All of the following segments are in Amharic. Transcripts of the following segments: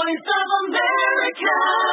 Voice of America.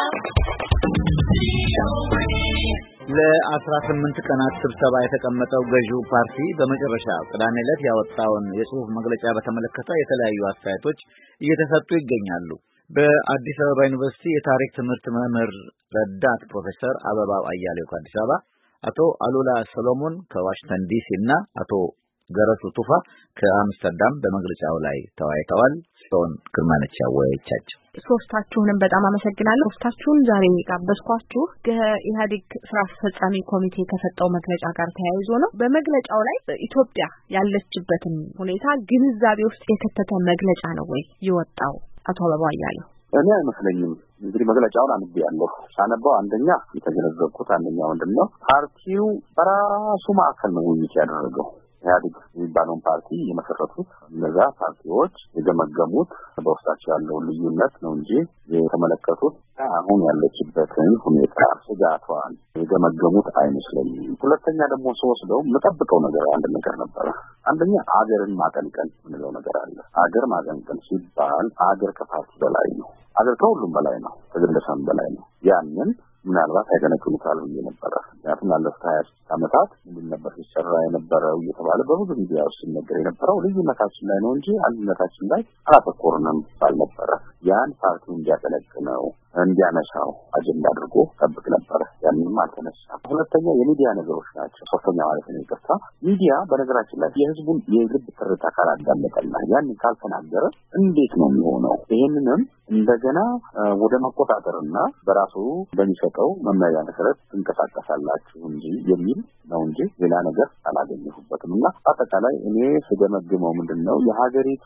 ለ18 ቀናት ስብሰባ የተቀመጠው ገዢው ፓርቲ በመጨረሻ ቅዳሜ ዕለት ያወጣውን የጽሑፍ መግለጫ በተመለከተ የተለያዩ አስተያየቶች እየተሰጡ ይገኛሉ። በአዲስ አበባ ዩኒቨርሲቲ የታሪክ ትምህርት መምህር ረዳት ፕሮፌሰር አበባው አያሌው ከአዲስ አበባ፣ አቶ አሉላ ሰሎሞን ከዋሽንግተን ዲሲ እና አቶ ገረሱ ቱፋ ከአምስተርዳም በመግለጫው ላይ ተወያይተዋል። ሶን ግርማነች ያወያያቻቸው። ሶስታችሁንም በጣም አመሰግናለሁ። ሶስታችሁን ዛሬ ጋበዝኳችሁ ከኢህአዴግ ስራ አስፈጻሚ ኮሚቴ ከሰጠው መግለጫ ጋር ተያይዞ ነው። በመግለጫው ላይ ኢትዮጵያ ያለችበትን ሁኔታ ግንዛቤ ውስጥ የከተተ መግለጫ ነው ወይ የወጣው? አቶ አበባው አያሌው። እኔ አይመስለኝም። እንግዲህ መግለጫውን አንብቤያለሁ። ሳነበው አንደኛ የተገነዘብኩት ምንድነው ፓርቲው በራሱ ማዕከል ነው ውይይት ያደረገው። ኢህአዴግ የሚባለውን ፓርቲ የመሰረቱት እነዛ ፓርቲዎች የገመገሙት በውስጣቸው ያለው ልዩነት ነው እንጂ የተመለከቱት አሁን ያለችበትን ሁኔታ ስጋቷን የገመገሙት አይመስለኝም። ሁለተኛ ደግሞ ስወስደው የምጠብቀው አንድ ነገር ነበረ። አንደኛ አገርን ማቀንቀን ምንለው ነገር አለ። አገር ማቀንቀን ሲባል አገር ከፓርቲ በላይ ነው። አገር ከሁሉም በላይ ነው። ከግለሰብ በላይ ነው። ያንን ምናልባት ያገነክሉታል ብዬ ነበረ። ምክንያቱም ላለፉት 26 ዓመታት ምን ነበር ሲሰራ የነበረው እየተባለ በብዙ ሚዲያዎች ሲነገር የነበረው ልዩነታችን ላይ ነው እንጂ አንድነታችን ላይ አላተኮርንም ባልነበረ ያን ፓርቲው እንዲያቀነቅነው እንዲያነሳው አጀንዳ አድርጎ ጠብቅ ነበር። ያንንም አልተነሳም። ሁለተኛ የሚዲያ ነገሮች ናቸው። ሶስተኛ ማለት ነው ይቅርታ፣ ሚዲያ በነገራችን ላይ የህዝቡን የልብ ትርታ ካላዳመጠና ያንን ካልተናገረ እንዴት ነው የሚሆነው? ይሄንንም እንደገና ወደ መቆጣጠርና በራሱ በሚሰጠው መመሪያ መሰረት ትንቀሳቀሳላችሁ እንጂ የሚል ነው እንጂ ሌላ ነገር አላገኘሁበትም። እና አጠቃላይ እኔ ስገመግመው ምንድነው የሀገሪቱ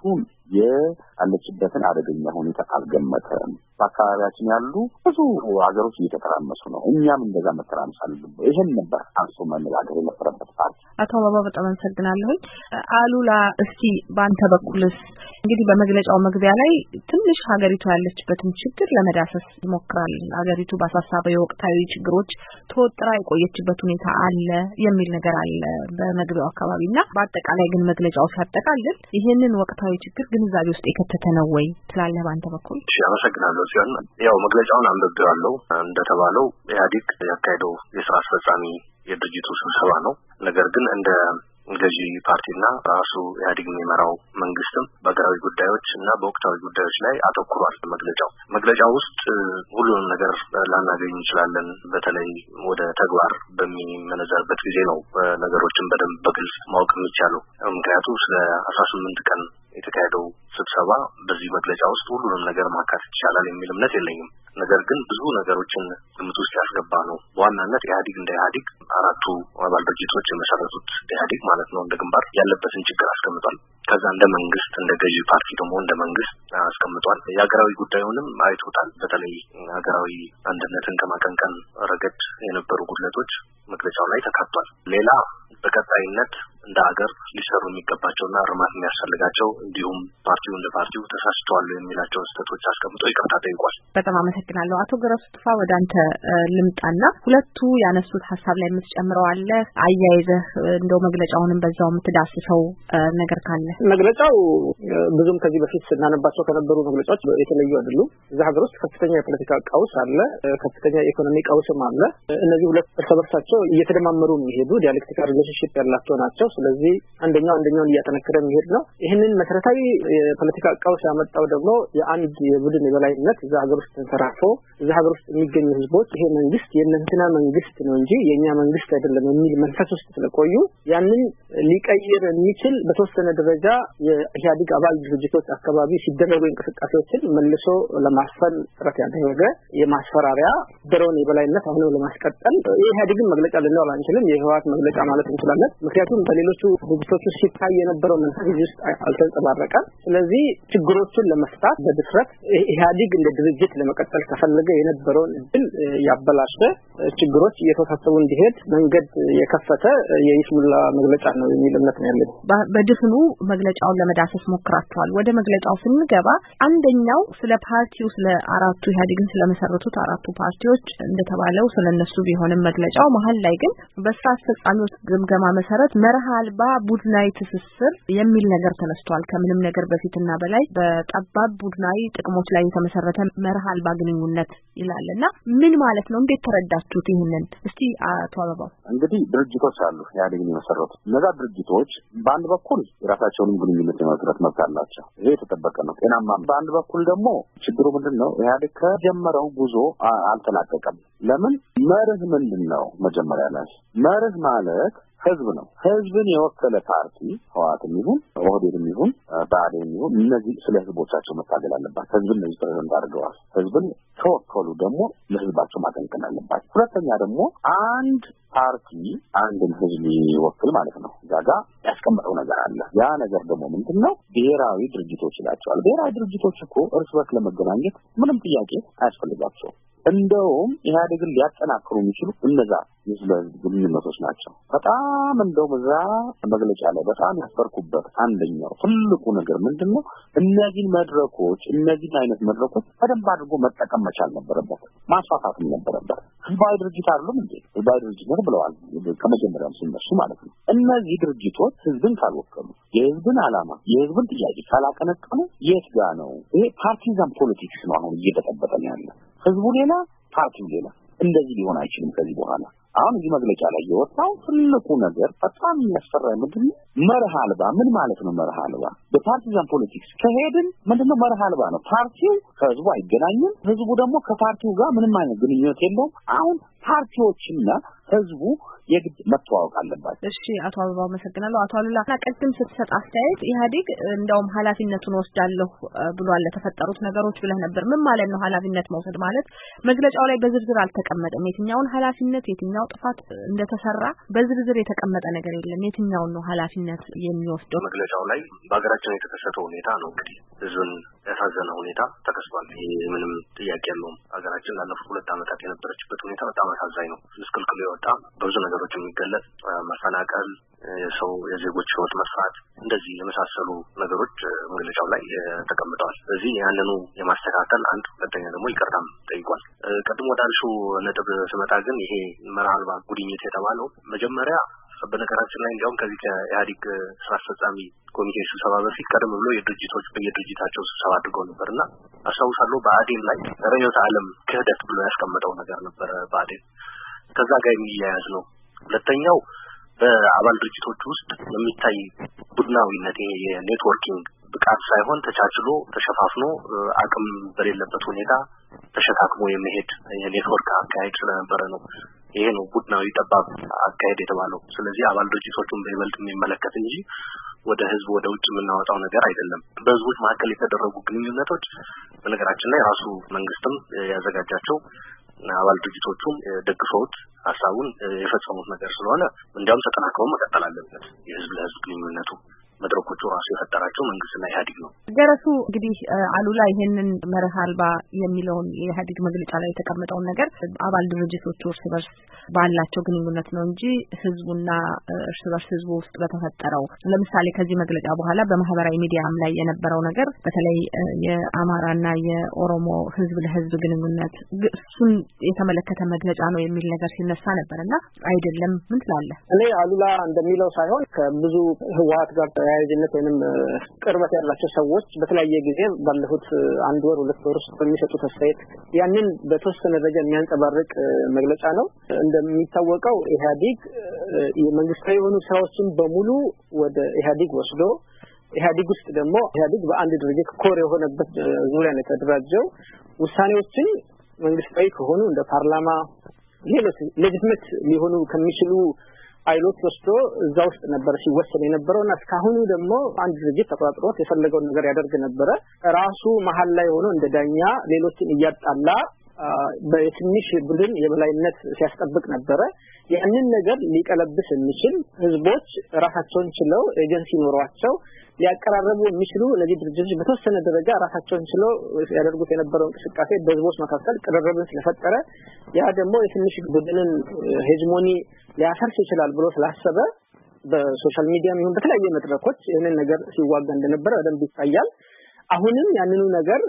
ያለችበትን አደገኛ ሁኔታ አልገመተም። በአካባቢያችን ያሉ ብዙ ሀገሮች እየተተራመሱ ነው። እኛም እንደዛ መተራመስ አለብን። ይሄን ነበር አንሶ መነጋገር የነበረበት ፓርቲ። አቶ አበባ በጣም አመሰግናለሁ። አሉላ እስኪ በአንተ በኩልስ እንግዲህ በመግለጫው መግቢያ ላይ ትንሽ ሀገሪቱ ያለችበትን ችግር ለመዳሰስ ይሞክራል። ሀገሪቱ በአሳሳቢ ወቅታዊ ችግሮች ተወጥራ የቆየችበት ሁኔታ አለ የሚል ነገር አለ በመግቢያው አካባቢና በአጠቃላይ ግን መግለጫው ሲያጠቃልል ይሄንን ወቅታዊ ችግር ግንዛቤ ውስጥ የከተተ ነው ወይ ትላለህ በአንተ በኩል? እሺ አመሰግናለሁ። ሲሆን ያው መግለጫውን አንብቤዋለሁ። እንደተባለው ኢህአዴግ ያካሄደው የስራ አስፈጻሚ የድርጅቱ ስብሰባ ነው። ነገር ግን እንደ ገዢ ፓርቲና ራሱ ኢህአዴግ የሚመራው መንግስትም በሀገራዊ ጉዳዮች እና በወቅታዊ ጉዳዮች ላይ አተኩሯል። መግለጫው ውስጥ ሁሉንም ነገር ላናገኝ እንችላለን። በተለይ ወደ ተግባር በሚመነዘርበት ጊዜ ነው ነገሮችን በደንብ በግልጽ ማወቅ የሚቻለው። ምክንያቱም ስለ 18 ቀን የተካሄደው ስብሰባ በዚህ መግለጫ ውስጥ ሁሉንም ነገር ማካተት ይቻላል የሚል እምነት የለኝም። ነገር ግን ብዙ ነገሮችን ግምት ውስጥ ያስገባ ነው። በዋናነት ኢህአዴግ እንደ ኢህአዴግ አራቱ አባል ድርጅቶች የመሰረቱት ኢህአዴግ ማለት ነው እንደ ግንባር ያለበትን ችግር አስቀምጧል። ከዛ እንደ መንግስት እንደ ገዢ ፓርቲ ደግሞ እንደ መንግስት አስቀምጧል። የሀገራዊ ጉዳዩንም አይቶታል። በተለይ ሀገራዊ አንድነትን ከማቀንቀን ረገድ የነበሩ ጉድለቶች መግለጫው ላይ ተካቷል። ሌላ በቀጣይነት እንደ ሀገር ሊሰሩ የሚገባቸውና እርማት የሚያስፈልጋቸው እንዲሁም ፓርቲው እንደ ፓርቲው ተሳስተዋል የሚላቸው ስህተቶች አስቀምጦ ይቅርታ ጠይቋል። በጣም አመሰግናለሁ። አቶ ገረሱ ቱፋ ወደ አንተ ልምጣና ሁለቱ ያነሱት ሀሳብ ላይ የምትጨምረው አለ አያይዘህ እንደው መግለጫውንም በዛው የምትዳስሰው ነገር ካለ? መግለጫው ብዙም ከዚህ በፊት ስናነባቸው ከነበሩ መግለጫዎች የተለዩ አይደሉም። እዛ ሀገር ውስጥ ከፍተኛ የፖለቲካ ቀውስ አለ፣ ከፍተኛ የኢኮኖሚ ቀውስም አለ። እነዚህ ሁለት እርስ በርሳቸው እየተደማመሩ የሚሄዱ ዲያሌክቲካል ሪሌሽንሺፕ ያላቸው ናቸው። ስለዚህ አንደኛውን እያጠነከረ የሚሄድ ነው። ይህንን መሰረታዊ የፖለቲካ ቀውስ ያመጣው ደግሞ የአንድ የቡድን የበላይነት እዛ ሀገር ውስጥ ተንሰራፎ እዛ ሀገር ውስጥ የሚገኙ ህዝቦች ይሄ መንግስት የእነንትና መንግስት ነው እንጂ የኛ መንግስት አይደለም የሚል መንፈስ ውስጥ ስለቆዩ ያንን ሊቀይር የሚችል በተወሰነ ደረጃ የኢህአዴግ አባል ድርጅቶች አካባቢ ሲደረጉ እንቅስቃሴዎችን መልሶ ለማስፈን ጥረት ያደረገ የማስፈራሪያ ድሮን የበላይነት አሁንም ለማስቀጠል የኢህአዴግን መግለጫ ልንለው አንችልም፣ የህወሓት መግለጫ ማለት እንችላለን። ምክንያቱም በሌሎቹ ድርጅቶች ሲታይ የነበረው መንፈስ ውስጥ አልተንጸባረቀም። ስለዚህ ችግሮችን ለመፍታት በድፍረት ኢህአዴግ እንደ ድርጅት ለመቀጠል ከፈለገ የነበረውን እድል ያበላሸ ችግሮች እየተወሳሰቡ እንዲሄድ መንገድ የከፈተ የይስሙላ መግለጫ ነው የሚል እምነት ነው ያለኝ። በድፍኑ መግለጫውን ለመዳሰስ ሞክራቸዋል። ወደ መግለጫው ስንገባ አንደኛው ስለ ፓርቲው ስለ አራቱ ኢህአዴግን ስለመሰረቱት አራቱ ፓርቲዎች እንደተባለው ስለነሱ ቢሆንም መግለጫው መሀል ላይ ግን በስራ አስፈጻሚዎች ግምገማ መሰረት መርሃ አልባ ቡድናዊ ትስስር የሚል ነገር ተነስቷል። ከምንም ነገር በፊትና በላይ በጠባብ ቡድናዊ ጥቅሞች ላይ የተመሰረተ መርህ አልባ ግንኙነት ይላልና ምን ማለት ነው? እንዴት ተረዳችሁት ይሄንን? እስቲ አቶ አበባው። እንግዲህ ድርጅቶች አሉ ኢህአዴግን የመሰረቱ። እነዛ ድርጅቶች በአንድ በኩል የራሳቸውን ግንኙነት የመስረት መብት አላቸው። ይሄ የተጠበቀ ነው፣ ጤናማ። በአንድ በኩል ደግሞ ችግሩ ምንድነው? ኢህአዴግ ከጀመረው ጉዞ አልተላቀቀም። ለምን? መርህ ምንድነው? መጀመሪያ ላይ መርህ ማለት ህዝብ ነው። ህዝብን የወከለ ፓርቲ ህወሓትም ይሁን ኦህዴድም ይሁን ብአዴንም ይሁን እነዚህ ስለ ህዝቦቻቸው መታገል አለባቸው። ህዝብን ነው ፕሬዝዳንት አድርገዋል። ህዝብን ተወከሉ ደግሞ ለህዝባቸው ማጠንከር አለባቸው። ሁለተኛ ደግሞ አንድ ፓርቲ አንድን ህዝብ ይወክል ማለት ነው። ዛጋ ያስቀመጠው ነገር አለ። ያ ነገር ደግሞ ምንድነው? ብሔራዊ ድርጅቶች ይላቸዋል። ብሔራዊ ድርጅቶች እኮ እርስ በርስ ለመገናኘት ምንም ጥያቄ አያስፈልጋቸውም። እንደውም ኢህአዴግን ሊያጠናክሩ የሚችሉ እነዛ የህዝብ ግንኙነቶች ናቸው። በጣም እንደውም እዛ መግለጫ ላይ በጣም ያፈርኩበት አንደኛው ትልቁ ነገር ምንድነው? እነዚህን መድረኮች እነዚህን አይነት መድረኮች በደንብ አድርጎ መጠቀም መቻል ነበረበት፣ ማስፋፋትም ነበረበት። ህዝባዊ ድርጅት አይደሉም እንዴ? ህዝባዊ ድርጅት ነው ብለዋል ከመጀመሪያም ሲነሱ ማለት ነው። እነዚህ ድርጅቶች ህዝብን ካልወከሉ፣ የህዝብን ዓላማ የህዝብን ጥያቄ ካላቀነቀኑ የት ጋ ነው? ይሄ ፓርቲዛን ፖለቲክስ ነው አሁን እየተጠበቀ ነው ያለ። ህዝቡ ሌላ ፓርቲው ሌላ። እንደዚህ ሊሆን አይችልም ከዚህ በኋላ። አሁን እዚህ መግለጫ ላይ የወጣው ትልቁ ነገር በጣም የሚያስፈራ ምንድን ነው? መርህ አልባ። ምን ማለት ነው መርህ አልባ? በፓርቲዛን ፖለቲክስ ከሄድን ምንድነው መርህ አልባ ነው። ፓርቲው ከህዝቡ አይገናኝም፣ ህዝቡ ደግሞ ከፓርቲው ጋር ምንም አይነት ግንኙነት የለውም። አሁን ፓርቲዎችና ህዝቡ የግድ መተዋወቅ አለባቸው። እሺ አቶ አበባው አመሰግናለሁ። አቶ አሉላ ቀጥም ስትሰጥ አስተያየት ኢህአዴግ እንደውም ኃላፊነቱን ወስዳለሁ ብሏል ለተፈጠሩት ነገሮች ብለህ ነበር። ምን ማለት ነው ኃላፊነት መውሰድ ማለት? መግለጫው ላይ በዝርዝር አልተቀመጠም። የትኛውን ኃላፊነት የትኛው ጥፋት እንደተሰራ በዝርዝር የተቀመጠ ነገር የለም። የትኛውን ነው ኃላፊነት የሚወስደው? መግለጫው ላይ በአገራችን የተከሰተው ሁኔታ ነው እንግዲህ ህዝብን ያሳዘነ ሁኔታ ተከስቷል። ይሄ ምንም ጥያቄ የለውም። አገራችን ላለፉት 2 ዓመታት የነበረችበት ሁኔታ በጣም አሳዛኝ ነው። ምስቅልቅሉ የወጣ በብዙ ነገሮች የሚገለጽ መፈናቀል፣ የዜጎች ህይወት መጥፋት፣ እንደዚህ የመሳሰሉ ነገሮች መግለጫው ላይ ተቀምጠዋል። ስለዚህ ያንኑ የማስተካከል አንድ፣ ሁለተኛ ደግሞ ይቅርታም ጠይቋል። ቀድሞ ወዳልሽው ነጥብ ስመጣ ግን ይሄ መርህ አልባ ጉድኝት የተባለው መጀመሪያ በነገራችን ላይ እንዲያውም ከዚህ ከኢህአዴግ ስራ አስፈጻሚ ኮሚቴ ስብሰባ በፊት ቀደም ብሎ የድርጅቶች በየድርጅታቸው ስብሰባ አድርገው ነበርና አስታውሳለሁ በአዴን ላይ ርዕዮተ ዓለም ክህደት ብሎ ያስቀመጠው ነገር ነበር። በአዴን ከዛ ጋር የሚያያዝ ነው። ሁለተኛው በአባል ድርጅቶች ውስጥ የሚታይ ቡድናዊነት፣ የኔትወርኪንግ ብቃት ሳይሆን ተቻችሎ ተሸፋፍኖ አቅም በሌለበት ሁኔታ ተሸካክሞ የመሄድ የኔትወርክ አካሄድ ስለነበረ ነው። ይሄ ነው ቡድናዊ ጠባብ አካሄድ የተባለው። ስለዚህ አባል ድርጅቶቹን በይበልጥ የሚመለከት እንጂ ወደ ህዝብ ወደ ውጭ የምናወጣው ነገር አይደለም። በህዝቦች መካከል የተደረጉ ግንኙነቶች በነገራችን ላይ ራሱ መንግስትም ያዘጋጃቸው አባል ድርጅቶቹም ደግፈውት ሐሳቡን የፈጸሙት ነገር ስለሆነ እንዲያውም ተጠናክረው መቀጠል አለበት። የህዝብ ለህዝብ ግንኙነቱ መድረኮቹ ራሱ የፈጠራቸው መንግስትና ኢህአዴግ ነው። ገረሱ እንግዲህ አሉላ ይሄንን መርህ አልባ የሚለውን የኢህአዴግ መግለጫ ላይ የተቀመጠውን ነገር አባል ድርጅቶቹ እርስ በርስ ባላቸው ግንኙነት ነው እንጂ ህዝቡና እርስ በርስ ህዝቡ ውስጥ በተፈጠረው ለምሳሌ ከዚህ መግለጫ በኋላ በማህበራዊ ሚዲያም ላይ የነበረው ነገር በተለይ የአማራና የኦሮሞ ህዝብ ለህዝብ ግንኙነት እሱን የተመለከተ መግለጫ ነው የሚል ነገር ሲነሳ ነበርና አይደለም። ምን ትላለህ? እኔ አሉላ እንደሚለው ሳይሆን ከብዙ ህወሓት ጋር ተያያዥነት ወይንም ቅርበት ያላቸው ሰዎች በተለያየ ጊዜ ባለፉት 1 ወር 2 ወር ውስጥ በሚሰጡት አስተያየት ያንን በተወሰነ ደረጃ የሚያንጸባርቅ መግለጫ ነው። እንደሚታወቀው ኢህአዴግ የመንግስታዊ የሆኑ ስራዎችን በሙሉ ወደ ኢህአዴግ ወስዶ ኢህአዴግ ውስጥ ደግሞ ኢህአዴግ በአንድ ድርጅት ኮር የሆነበት ዙሪያ ነው የተደራጀው። ውሳኔዎችን መንግስታዊ ከሆኑ እንደ ፓርላማ ሌሎች ሌጂቲሜት ሊሆኑ ከሚችሉ አይሎት ወስዶ እዛ ውስጥ ነበር ሲወሰን የነበረውና እስካሁኑ ደግሞ አንድ ድርጅት ተቆጣጥሮት የፈለገውን ነገር ያደርግ ነበር። ራሱ መሀል ላይ ሆኖ እንደ ዳኛ ሌሎችን እያጣላ በትንሽ ቡድን የበላይነት ሲያስጠብቅ ነበር። ያንን ነገር ሊቀለብስ የሚችል ህዝቦች ራሳቸውን ችለው ኤጀንሲ ኖሯቸው ሊያቀራረቡ የሚችሉ ለዚህ ድርጅቶች በተወሰነ ደረጃ ራሳቸውን ችለው ያደርጉት የነበረው እንቅስቃሴ በህዝቦች መካከል ቅርርብን ስለፈጠረ ያ ደግሞ የትንሽ ቡድንን ሄጅሞኒ ሊያፈርስ ይችላል ብሎ ስላሰበ በሶሻል ሚዲያም ይሁን በተለያየ መድረኮች ይሄንን ነገር ሲዋጋ እንደነበረ በደንብ ይታያል። አሁንም ያንኑ ነገር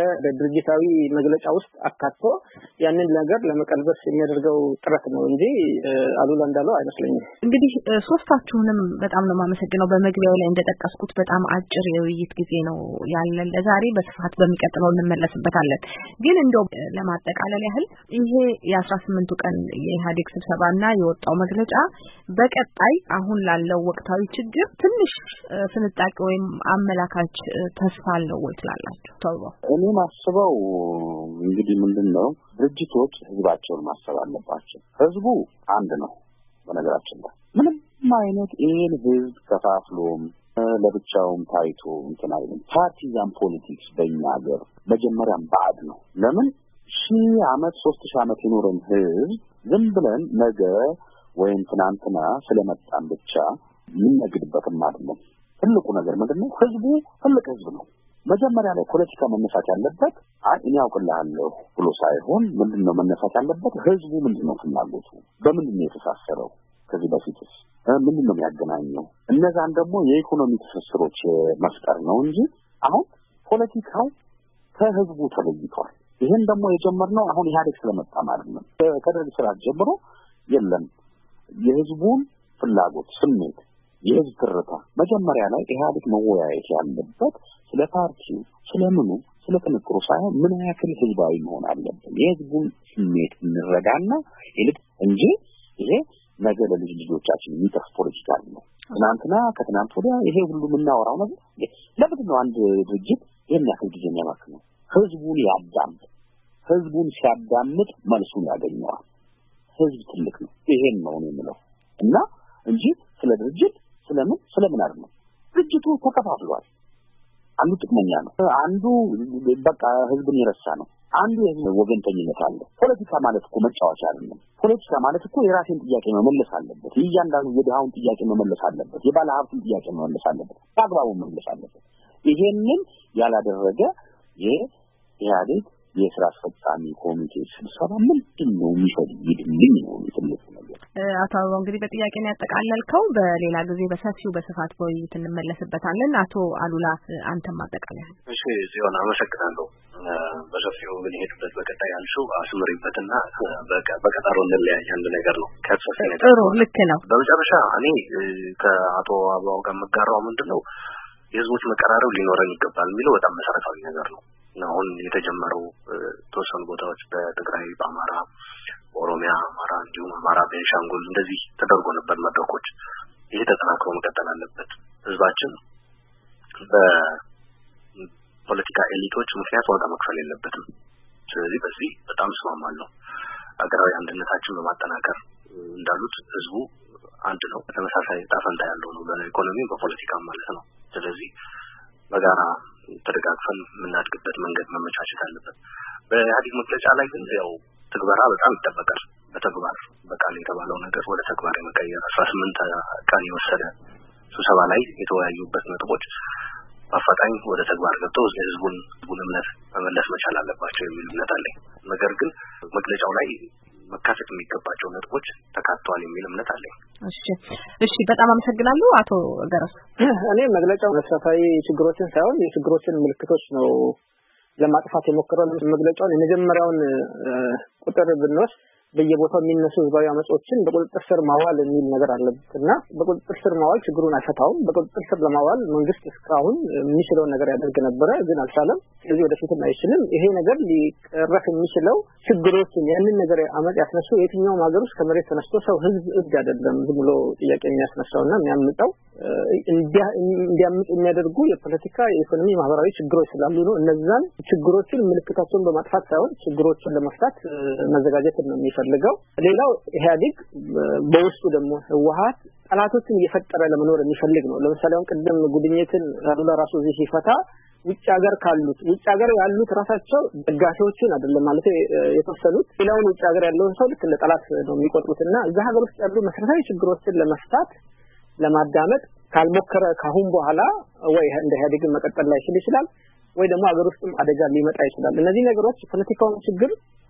በድርጅታዊ መግለጫ ውስጥ አካቶ ያንን ነገር ለመቀልበስ የሚያደርገው ጥረት ነው እንጂ አሉላ እንዳለው አይመስለኝም። እንግዲህ ሶስታችሁንም በጣም ነው የማመሰግነው። በመግቢያው ላይ እንደጠቀስኩት በጣም አጭር የውይይት ጊዜ ነው ያለን ለዛሬ። በስፋት በሚቀጥለው እንመለስበታለን። ግን እንደው ለማጠቃለል ያህል ይሄ የ18ቱ ቀን የኢህአዴግ ስብሰባና የወጣው መግለጫ በቀጣይ አሁን ላለው ወቅታዊ ችግር ትንሽ ፍንጣቂ ወይም አመላካች ተስፋ አለው ወይ ትላላችሁ? ተውባ እኔ ማስበው እንግዲህ ምንድነው ድርጅቶች ህዝባቸውን ማሰብ አለባቸው። ህዝቡ አንድ ነው። በነገራችን ላይ ምንም አይነት ይሄን ህዝብ ከፋፍሎም ለብቻውም ታይቶ እንትን አይደለም። ፓርቲዛን ፖለቲክስ በእኛ ሀገር መጀመሪያም ባድ ነው። ለምን 1000 ዓመት 3000 ዓመት የኖረን ህዝብ ዝም ብለን ነገ ወይም ትናንትና ስለመጣን ብቻ ምንነግድበትም አይደለም። ትልቁ ነገር ምንድነው? ህዝቡ ትልቅ ህዝብ ነው። መጀመሪያ ላይ ፖለቲካ መነሳት ያለበት እኔ አውቅልሃለሁ ብሎ ሳይሆን ምንድነው መነሳት ያለበት? ህዝቡ ምንድነው ፍላጎቱ? በምንድነው የተሳሰረው? ከዚህ በፊትስ ምንድነው የሚያገናኘው? እነዛን ደግሞ የኢኮኖሚ ትስስሮች መፍጠር ነው እንጂ አሁን ፖለቲካው ከህዝቡ ተለይቷል። ይሄን ደግሞ የጀመርነው አሁን ኢህአዴግ ስለመጣ ማለት ነው። ከደርግ ስርዓት ጀምሮ የለም የህዝቡን ፍላጎት ስሜት የህዝብ ትርታ መጀመሪያ ላይ ኢህአዴግ መወያየት ያለበት ስለ ፓርቲው ስለምኑ ስለ ተነክሮ ሳይሆን ምን ያክል ህዝባዊ መሆን አለበት የህዝቡን ስሜት እንረዳና ይልቅ እንጂ ይሄ ነገ ለልጅ ልጆቻችን የሚጠፍ ፖለቲካ ነው። ትናንትና ከትናንት ወዲያ ይሄ ሁሉ የምናወራው ነገር ለምንድን ነው አንድ ድርጅት ይሄን ያክል ጊዜ የሚያባክነው? ህዝቡን ያዳምጥ። ህዝቡን ሲያዳምጥ መልሱን ያገኘዋል። ህዝብ ትልቅ ነው። ይሄን ነው የምለው እና እንጂ ስለ ድርጅት ስለምን አይደለም። ድርጅቱ ተከፋፍሏል። አንዱ ጥቅመኛ ነው፣ አንዱ በቃ ህዝብን ይረሳ ነው፣ አንዱ የህዝብ ወገንተኝነት አለ። ፖለቲካ ማለት እኮ መጫወቻ አይደለም። ፖለቲካ ማለት እኮ የራስን ጥያቄ መመለስ አለበት። እያንዳንዱ የድሃውን ጥያቄ መመለስ አለበት። የባለ ሀብቱን ጥያቄ መመለስ አለበት። በአግባቡ መመለስ አለበት። ይሄንን ያላደረገ የኢህአዴግ የስራ አስፈጻሚ ኮሚቴ ስብሰባ ምንድነው የሚፈልግልኝ ነው ትልቁ ነገር። አቶ አበባው እንግዲህ በጥያቄ ነው ያጠቃለልከው። በሌላ ጊዜ በሰፊው በስፋት በውይይት እንመለስበታለን። አቶ አሉላ አንተም አጠቃላይ። እሺ ጽዮን አመሰግናለሁ። በሰፊው ብንሄድበት በቀጣይ ያልሽው አስምሪበትና በቀጠሮ እንለያይ አንድ ነገር ነው። ጥሩ ልክ ነው። በመጨረሻ እኔ ከአቶ አበባው ጋር መጋራው ምንድነው የህዝቦች መቀራረብ ሊኖረን ይገባል የሚለው በጣም መሰረታዊ ነገር ነው። አሁን የተጀመረው ተወሰኑ ቦታዎች በትግራይ፣ በአማራ፣ በኦሮሚያ፣ አማራ እንዲሁም አማራ ቤንሻንጉል እንደዚህ ተደርጎ ነበር መድረኮች። ይሄ ተጠናክሮ መቀጠል አለበት። ህዝባችን በፖለቲካ ኤሊቶች ምክንያት ዋጋ መክፈል የለበትም። ስለዚህ በዚህ በጣም እስማማለሁ። ሀገራዊ አንድነታችን በማጠናከር እንዳሉት ህዝቡ አንድ ነው። ተመሳሳይ ጣፈንታ ያለው ነው በኢኮኖሚ በፖለቲካም ማለት ነው። ስለዚህ በጋራ ተደጋግፈን የምናድግበት መንገድ መመቻቸት አለበት። በኢህአዴግ መግለጫ ላይ ግን ያው ትግበራ በጣም ይጠበቃል። በተግባር በቃል የተባለው ነገር ወደ ተግባር የመቀየር 18 ቀን የወሰደ ስብሰባ ላይ የተወያዩበት ነጥቦች በአፋጣኝ ወደ ተግባር ገብተው የህዝቡን እምነት መመለስ መቻል አለባቸው የሚል እምነት አለኝ። ነገር ግን መግለጫው ላይ መካተት የሚገባቸው ነጥቦች ተካተዋል የሚል እምነት አለኝ። እሺ በጣም አመሰግናለሁ አቶ ገረሱ። እኔ መግለጫው መሰረታዊ ችግሮችን ሳይሆን የችግሮችን ምልክቶች ነው ለማጥፋት የሞከረው። መግለጫውን የመጀመሪያውን ቁጥር ብንወስድ በየቦታው የሚነሱ ህዝባዊ አመጾችን በቁጥጥር ስር ማዋል የሚል ነገር አለበትና በቁጥጥር ስር ማዋል ችግሩን አይፈታውም። በቁጥጥር ስር ለማዋል መንግስት እስካሁን የሚችለውን ነገር ያደርግ ነበረ፣ ግን አልቻለም። ስለዚህ ወደፊትም አይችልም። ይሄ ነገር ሊቀረፍ የሚችለው ችግሮችን ያንን ነገር አመጽ ያስነሱ የትኛውም ሀገር ውስጥ ከመሬት ተነስቶ ሰው ህዝብ እብድ አይደለም ዝም ብሎ ጥያቄ የሚያስነሳውና የሚያምጣው እንዲያምጥ የሚያደርጉ የፖለቲካ የኢኮኖሚ ማህበራዊ ችግሮች ስላሉ ነው። እነዛን ችግሮችን ምልክታቸውን በማጥፋት ሳይሆን ችግሮችን ለመፍታት መዘጋጀት ነው የሚፈልገው። ሌላው ኢህአዴግ በውስጡ ደግሞ ህወሓት ጠላቶችን እየፈጠረ ለመኖር የሚፈልግ ነው። ለምሳሌ አሁን ቅድም ጉድኝትን አሉላ ራሱ እዚህ ሲፈታ ውጭ ሀገር ያሉት ራሳቸው ደጋፊዎችን አይደለም ማለት የተወሰኑት ሌላውን ውጭ ሀገር ያለውን ሰው ልክ እንደ ጠላት ነው የሚቆጥሩትና እዛ ሀገር ውስጥ ያሉ መሰረታዊ ችግሮችን ለመፍታት ለማዳመጥ ካልሞከረ ካሁን በኋላ ወይ እንደ ኢህአዴግ መቀጠል ላይ ይችላል ወይ ደግሞ ሀገር ውስጥም አደጋ ሊመጣ ይችላል። እነዚህ ነገሮች ፖለቲካውን ችግር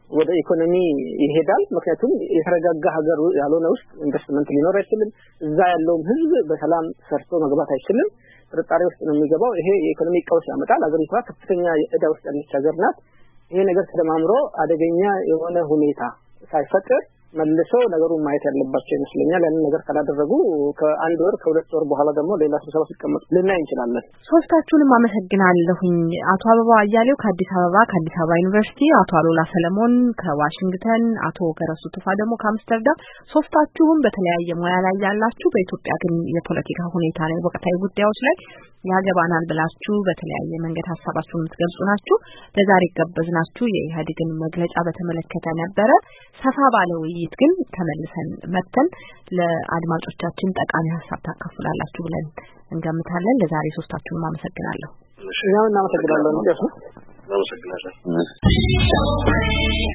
ወደ ኢኮኖሚ ይሄዳል። ምክንያቱም የተረጋጋ ሀገር ያልሆነ ውስጥ ኢንቨስትመንት ሊኖር አይችልም። እዛ ያለውም ህዝብ በሰላም ሰርቶ መግባት አይችልም። ጥርጣሬ ውስጥ ነው የሚገባው። ይሄ የኢኮኖሚ ቀውስ ያመጣል። ሀገሪቷ ከፍተኛ ዕዳ ውስጥ ያለች ሀገር ናት። ይሄ ነገር ተደማምሮ አደገኛ የሆነ ሁኔታ ሳይፈጠር መልሰው ነገሩን ማየት ያለባቸው ይመስለኛል። ያንን ነገር ካላደረጉ ከአንድ ወር ከሁለት ወር በኋላ ደግሞ ሌላ ስብሰባ ሲቀመጡ ልናይ እንችላለን። ሶስታችሁንም አመሰግናለሁኝ። አቶ አበባ አያሌው ከአዲስ አበባ ዩኒቨርሲቲ፣ አቶ አሉላ ሰለሞን ከዋሽንግተን፣ አቶ ገረሱ ቱፋ ደግሞ ከአምስተርዳም። ሶስታችሁም በተለያየ ሙያ ላይ ያላችሁ በኢትዮጵያ ግን የፖለቲካ ሁኔታ ላይ ወቅታዊ ጉዳዮች ላይ ያገባናል ብላችሁ በተለያየ መንገድ ሐሳባችሁን የምትገልጹ ናችሁ። ለዛሬ ጋበዝናችሁ የኢህአዴግን መግለጫ በተመለከተ ነበረ። ሰፋ ባለ ውይይት ግን ተመልሰን መተን ለአድማጮቻችን ጠቃሚ ሐሳብ ታካፍላላችሁ ብለን እንገምታለን። ለዛሬ ሶስታችሁንም አመሰግናለሁ። እናመሰግናለን።